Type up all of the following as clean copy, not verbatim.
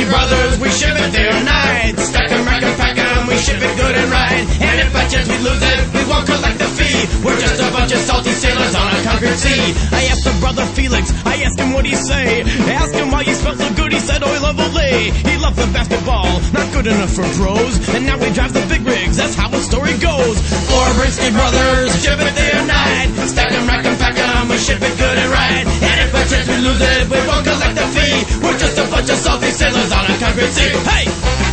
Risky Brothers, we ship it day or night. Stack 'em, rack 'em, pack 'em, we ship it good and right. And if by chance we lose it, we won't collect the fee. We're just a bunch of salty sailors on a concrete sea. I asked the brother Felix, I asked him what he say. I asked him why he spelled so good, he said oil of Olay. He loved the basketball, not good enough for pros. And now he drives the big rigs, that's how the story goes. For Risky Brothers, ship it day or night. Stack 'em, rack 'em, pack 'em, we ship it good and right. And if by chance we lose it, we won't collect the fee. We're just a bunch of salty sailors on a concrete sea. Hey!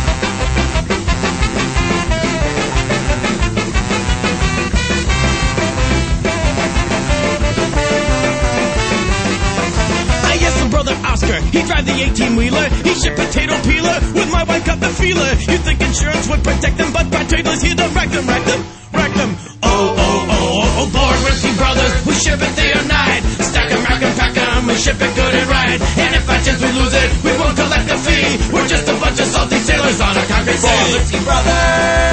Brother Oscar, he drive the 18-wheeler. He ship potato peeler with my wife got the feeler. You think insurance would protect them, but by trailers here to rack them. Oh, Lord, Risky Brothers, we ship it day or night. Stack 'em, rack 'em, pack 'em, we ship it good and right. And if by chance we lose it, we won't collect the fee. We're just a bunch of salty sailors on a concrete sea. Risky Brothers.